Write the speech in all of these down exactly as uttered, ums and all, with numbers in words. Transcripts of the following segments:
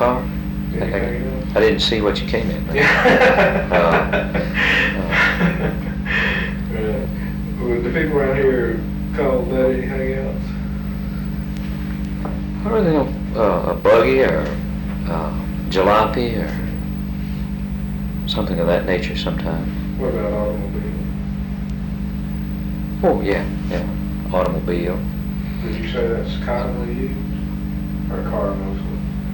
car? I, I, I didn't see what you came in. Yeah. uh, uh, uh, would the people around here call that anything else? I don't really know, uh, a buggy or uh, jalopy or something of that nature sometimes. What about automobile? Oh, yeah, yeah, automobile. Would you say that's commonly used, or car mostly?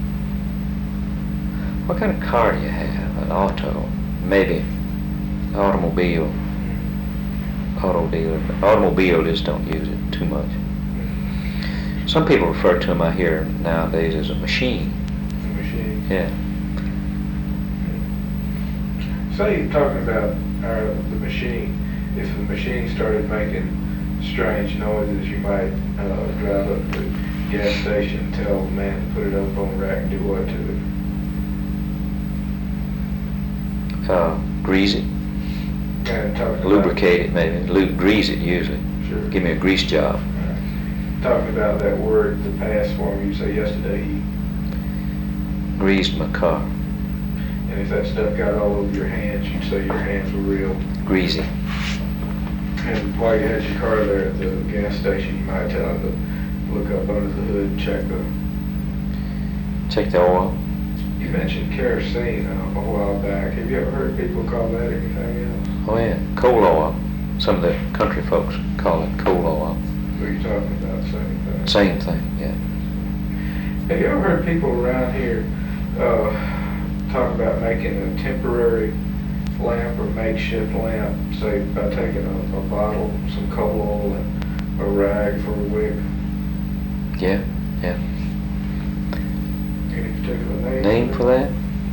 What kind of car do you have? An auto, maybe. Automobile. Mm-hmm. Auto dealer. Automobile just don't use it too much. Mm-hmm. Some people refer to them, I hear nowadays, as a machine. A machine? Yeah. Mm-hmm. Say you're talking about uh, the machine. If the machine started making strange noises, you might uh, drive up to the gas station and tell the man to put it up on the rack and do what to it? Uh, grease it. And talking Lubricate it, maybe. Lu- grease it, usually. Sure. Give me a grease job. Right. Talking about that word, the past form, you say yesterday he... Greased my car. And if that stuff got all over your hands, you'd say your hands were real Greasy. And while you had your car there at the gas station, you might tell them to look up under the hood and check the... Check the oil. You mentioned kerosene uh, a while back. Have you ever heard people call that anything else? Oh yeah, coal oil. Some of the country folks call it coal oil. What are you talking about? Same thing? Same thing, yeah. Have you ever heard people around here uh, talk about making a temporary lamp or makeshift lamp, say by taking a, a bottle, some coal oil, and a rag for a wick? Yeah, yeah. Any particular name? Name for that?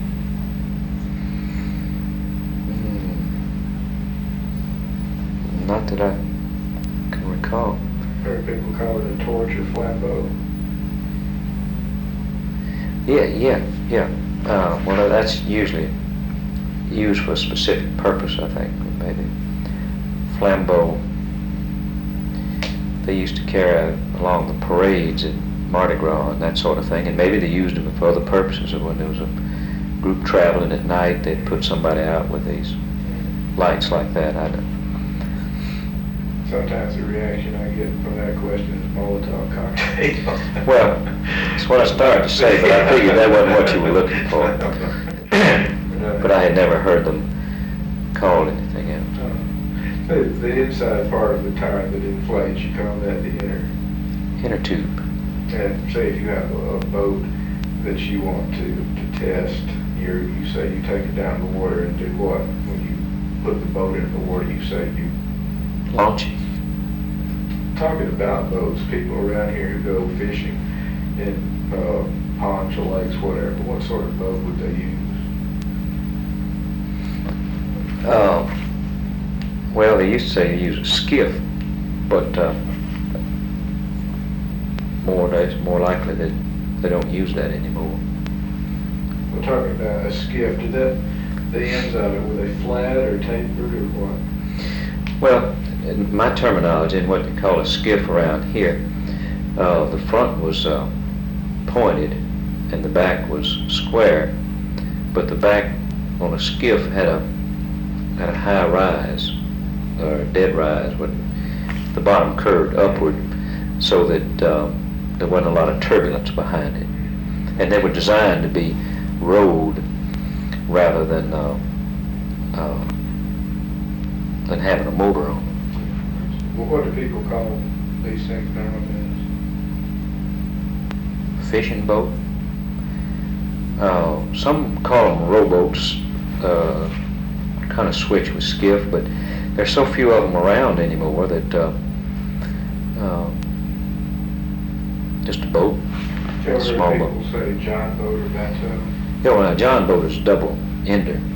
Mm, not that I can recall. Heard people call it a torch or flambeau. Yeah, yeah, yeah. Uh, well, that's usually used for a specific purpose, I think. Maybe flambeau. They used to carry it along the parades and Mardi Gras and that sort of thing, and maybe they used them for other purposes. Or when there was a group traveling at night, they'd put somebody out with these lights like that. I don't. Sometimes the reaction I get from that question is Molotov cocktail. Well, that's what I started to say, but I figured that wasn't what you were looking for. But I had never heard them called anything else. Uh, the, the inside part of the tire that inflates, you call that the inner. Inner tube. And say if you have a, a boat that you want to, to test, you you say you take it down the water and do what? When you put the boat in the water, you say you... Launching. Talking about boats, people around here who go fishing in uh, ponds or lakes, whatever, what sort of boat would they use? Uh, well, they used to say they use a skiff, but uh, more days, more likely that they don't use that anymore. We're talking about a skiff. Did that, the ends of it, were they flat or tapered or what? Well, in my terminology, and what they call a skiff around here, uh, the front was uh, pointed and the back was square, but the back on a skiff had a had a high rise or a dead rise, but the bottom curved upward so that uh, there wasn't a lot of turbulence behind it, and they were designed to be rowed rather than uh, uh, than having a motor on them. Well, what do people call these things nowadays? Fishing boat. Uh, some call them rowboats, uh, kind of switch with skiff, but there's so few of them around anymore that uh, uh, just a boat, Have you a small ever heard boat. people say John boat or bathtub? Yeah, well, a John boat is a double ender.